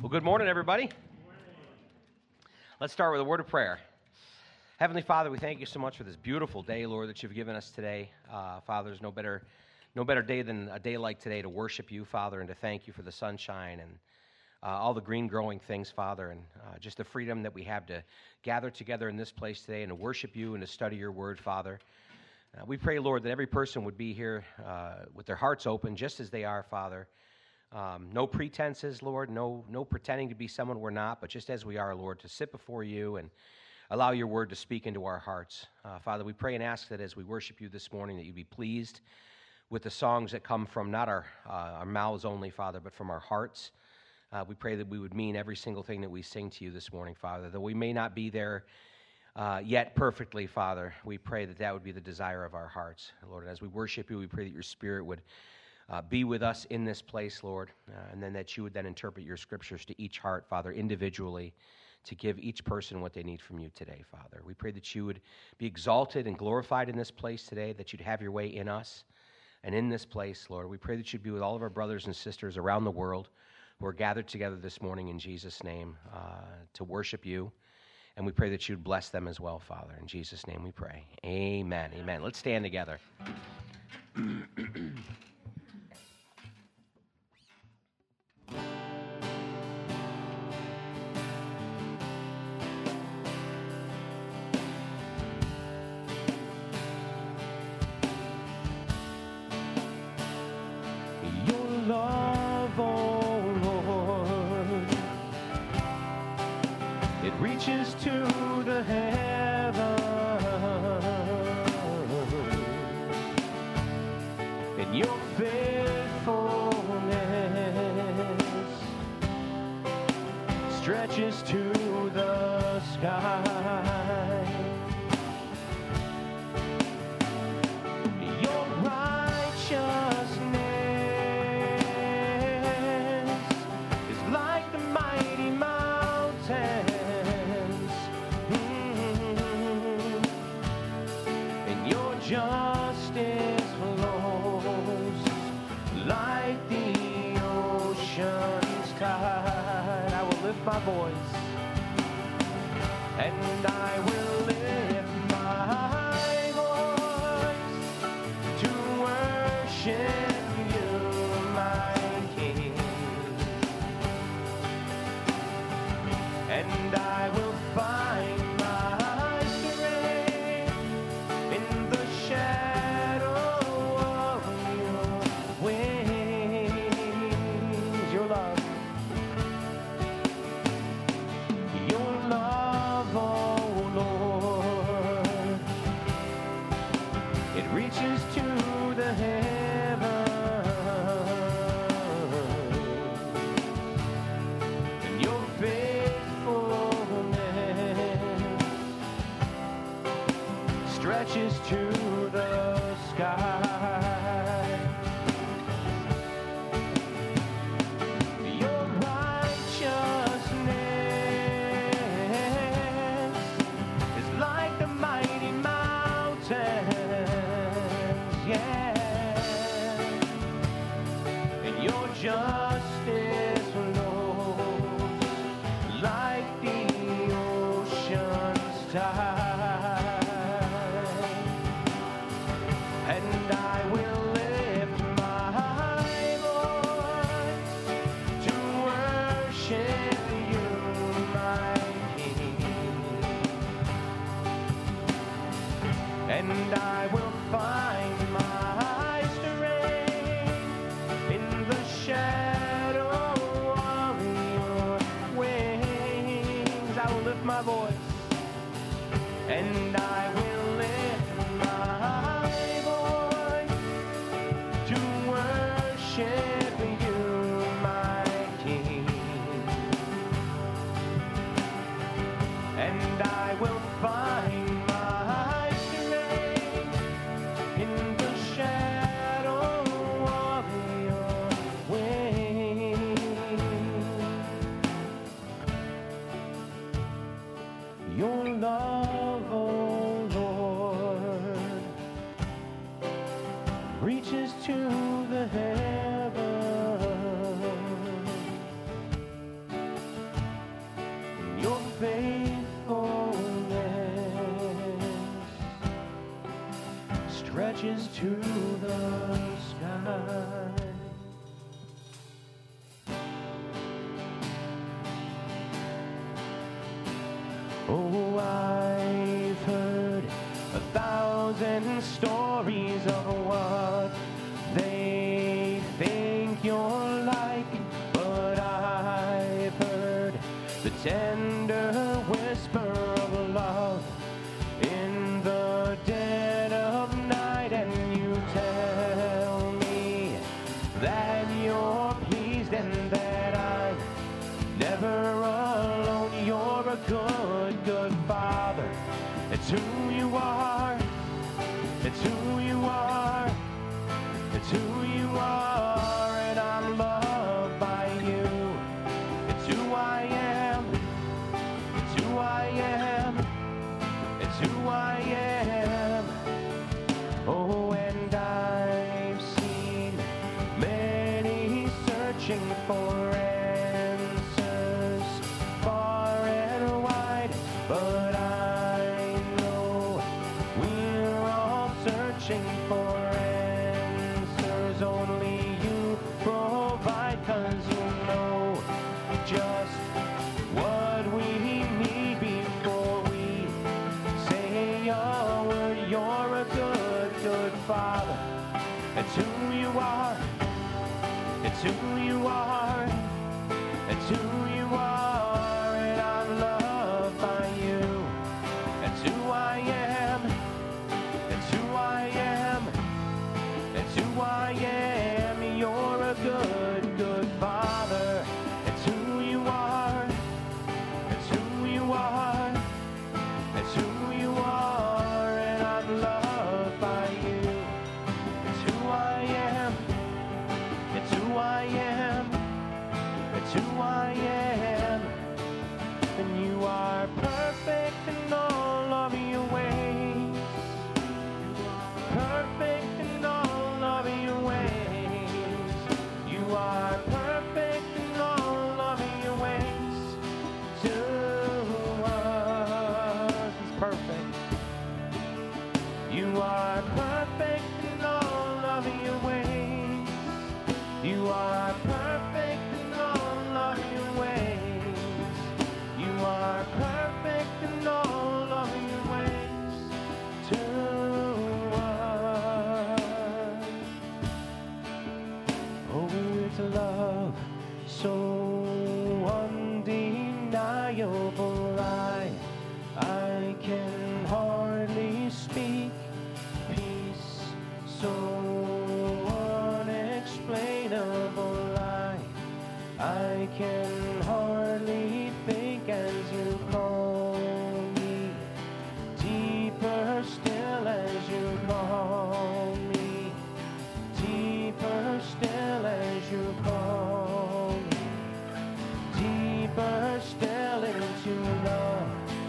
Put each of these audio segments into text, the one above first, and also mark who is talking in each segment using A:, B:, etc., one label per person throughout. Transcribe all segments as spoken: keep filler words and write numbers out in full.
A: Well, good morning, everybody. Let's start with a word of prayer. Heavenly Father, we thank you so much for this beautiful day, Lord, that you've given us today. Uh, Father, there's no better, no better day than a day like today to worship you, Father, and to thank you for the sunshine and uh, all the green growing things, Father, and uh, just the freedom that we have to gather together in this place today and to worship you and to study your word, Father. Uh, we pray, Lord, that every person would be here uh, with their hearts open, just as they are, Father. Um, no pretenses, Lord, no no pretending to be someone we're not, but just as we are, Lord, to sit before you and allow your word to speak into our hearts. Uh, Father, we pray and ask that as we worship you this morning, that you be pleased with the songs that come from not our, uh, our mouths only, Father, but from our hearts. Uh, we pray that we would mean every single thing that we sing to you this morning, Father, though we may not be there uh, yet perfectly, Father. We pray that that would be the desire of our hearts. Lord, and as we worship you, we pray that your Spirit would Uh, be with us in this place, Lord, uh, and then that you would then interpret your scriptures to each heart, Father, individually, to give each person what they need from you today, Father. We pray that you would be exalted and glorified in this place today, that you'd have your way in us and in this place, Lord. We pray that you'd be with all of our brothers and sisters around the world who are gathered together this morning in Jesus' name uh, to worship you, and we pray that you'd bless them as well, Father. In Jesus' name we pray. Amen. Amen. Let's stand together.
B: Love, oh Lord, it reaches to the heavens, and your faithfulness stretches to the sky. Your righteousness justice flows like the ocean's tide. I will lift my voice, and I will lift my voice to worship you, my King, and I will find reaches to the heavens, and your faithfulness stretches to the sky. Your righteousness is like the mighty mountain. Justice flows like the ocean's tide, and I will lift my voice to worship you, my King, and I will find my strength in the shadow of your wings. I will lift my voice, and I will lift my voice to worship you, my King, and I will find my strength in the shadow of your wings. Your love, oh Lord. reaches to the sky. Oh, I've heard a thousand stories of what they think you're like, but I've heard the tender whisper of love in the dead of night, and you tell me that you're pleased and that I'm never alone. You're a good, good Father. It's who you are. It's who you are. It's who you are, and I'm loved by you. It's who I am. It's who I am. It's who I am. Oh, and I've seen many searching for answers far and wide, but I know we're all searching for answers only you provide, 'cause you know just what we need before we say a word. You're a good, good Father. It's who you are. It's who you are. It's who you are, and I'm loved by you. It's who I am. It's who I am. It's who I am. You're a good, good Father. It's who you are. It's who you are. It's who you are, and I'm loved by you. It's who I am. It's who I am. It's who I am. And you are perfect in all of your ways. Perfect in all of your ways. You are perfect in all of your ways to us. He's perfect. You are perfect in all of your ways. You are perfect in all of your ways. You are perfect in all of your ways to us. Oh, it's a love so undeniable, I, I can hardly speak. Peace so unexplainable, I, I can hardly think as you call me. Deeper still as you call me. Deeper still as you call me. Deeper still into love,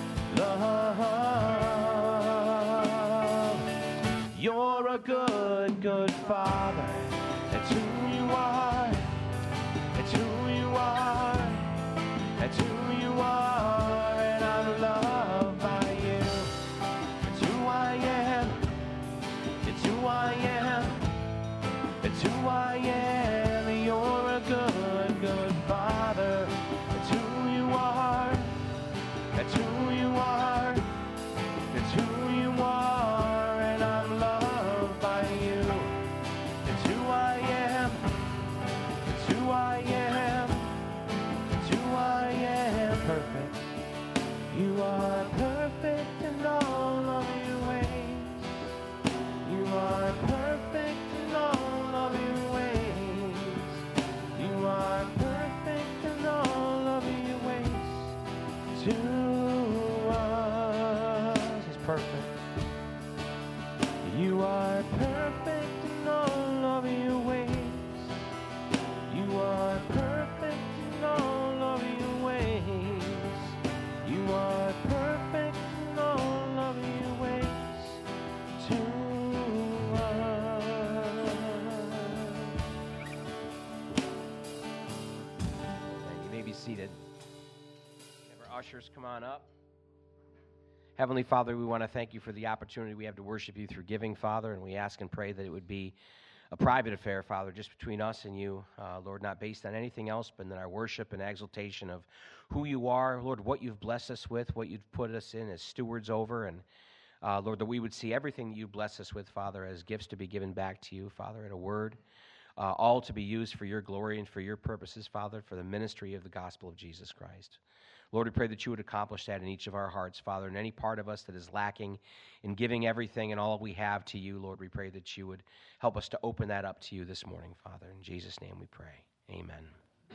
B: love. You're a good, good Father. That's who you are. That's who you are. That's who you are, and I'm loved by you. It's who I am. It's who I am. It's who I am. You're a good, good Father. It's who you are. That's who you are. It's who you are, and I'm loved by you. It's who I am. It's who I am. It's who I am. Perfect. You are perfect in all of your ways. You are perfect in all of your ways. You are perfect in all of your ways to us. He's perfect. You are perfect in all of your ways. You are perfect in all of your ways. You are perfect in all of your ways to us. And you may be seated. Have our ushers come on up.
A: Heavenly Father, we want to thank you for the opportunity we have to worship you through giving, Father, and we ask and pray that it would be a private affair, Father, just between us and you, uh, Lord, not based on anything else but in our worship and exaltation of who you are, Lord, what you've blessed us with, what you've put us in as stewards over, and uh, Lord, that we would see everything that you bless us with, Father, as gifts to be given back to you, Father, in a word, uh, all to be used for your glory and for your purposes, Father, for the ministry of the gospel of Jesus Christ. Lord, we pray that you would accomplish that in each of our hearts, Father, and any part of us that is lacking in giving everything and all we have to you, Lord, we pray that you would help us to open that up to you this morning, Father. In Jesus' name we pray. Amen.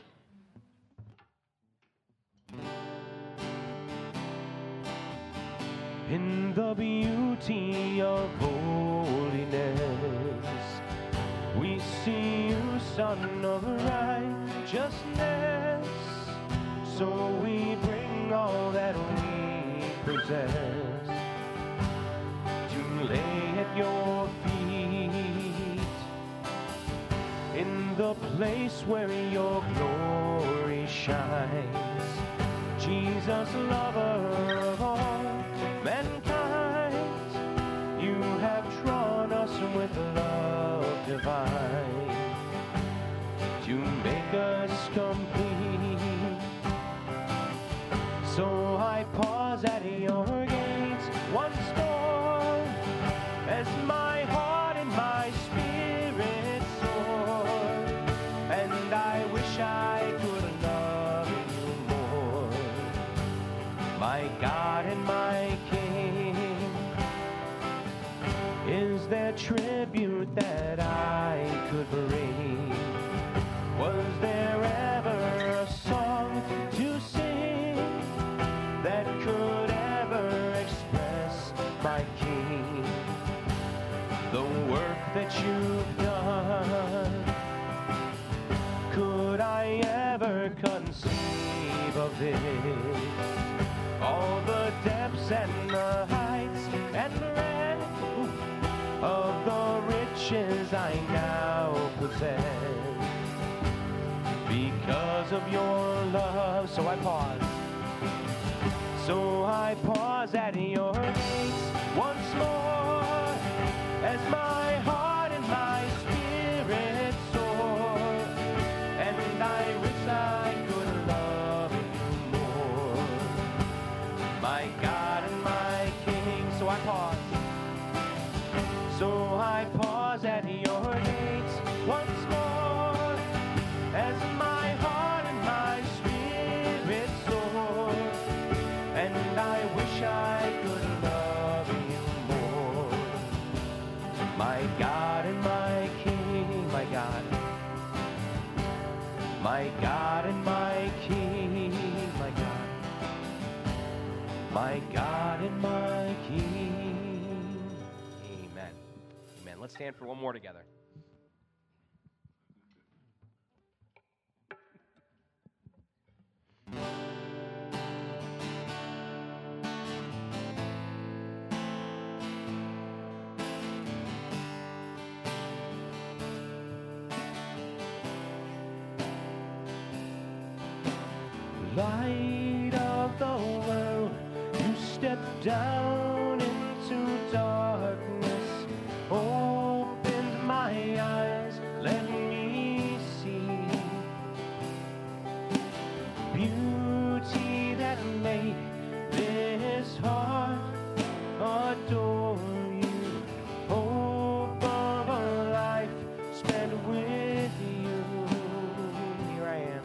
B: In the beauty of holiness, we see you, Son of righteousness. So we bring all that we possess to lay at your feet, in the place where your glory shines. Jesus, lover of all mankind, you have drawn us with love divine to make us complete. So I pause at your gates once more, as my heart and my spirit soar, and I wish I could love you more, my God and my King. Is there tribute that I could bring? Was there ever a song to sing that could ever express, my King, the work that you've done? Could I ever conceive of it? All the depths and the heights and breadth of the riches I now possess, because of your love. So I pause. So I pause at your gates once more, as my heart and my spirit soar, and I wish I could love you more, my God and my King. So I pause. So I pause at your gates once more, as my heart and my spirit soar, and I wish I could love you more, my God and my King, my God, my God and my King, my God, my God and my King.
A: Amen. Amen. Let's stand for one more together.
B: Light of the world, you step down into darkness, opened my eyes, let me see beauty that made this heart adore you, hope of a life spent with you. Here I am.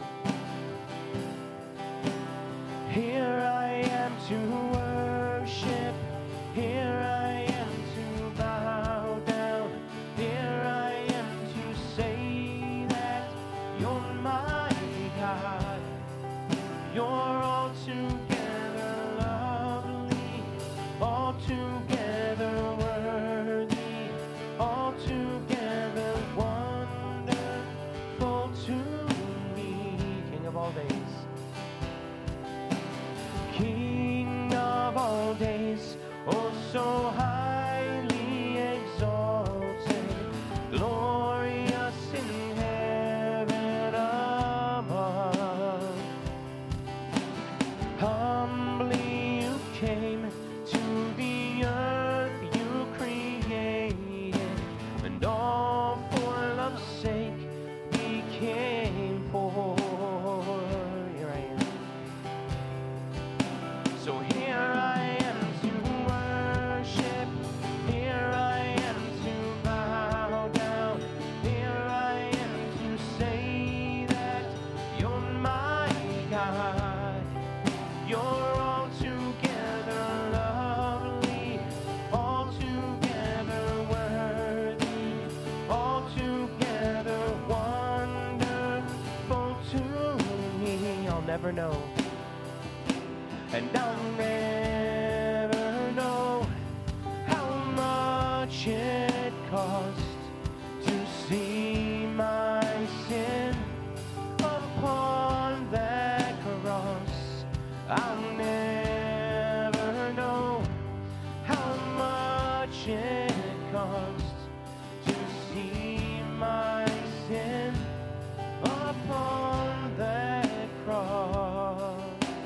B: Here I am to worship, here I am to bow down, here I am to say that you're my God. You're altogether lovely, altogether worthy, altogether wonderful to me. King of all days. King of all days, oh so highly exalted, glorious in heaven above. Humbly you came to God. You're altogether lovely, altogether worthy, altogether wonderful to me. I'll never know, and I'll never know how much it cost to see my sin upon that cross. I'll never know how much it cost to see my sin upon that cross.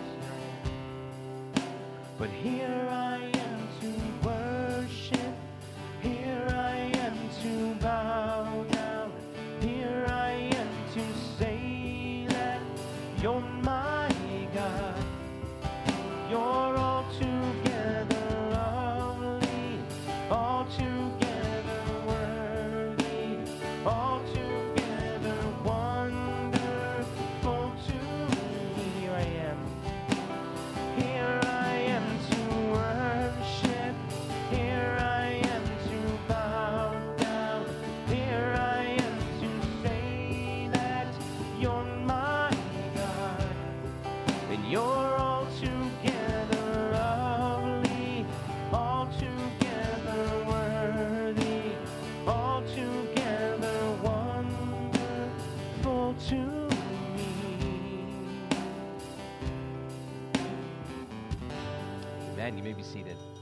B: But here I am to worship, here I am to bow down, here I am to say that you're my God. You're altogether lovely, altogether worthy, altogether wonderful to me. Here I am. Here I am to worship, here I am to bow down, here I am to say that you're my God, and you're altogether lovely, altogether worthy, altogether wonderful to me.
A: Amen. You may be seated.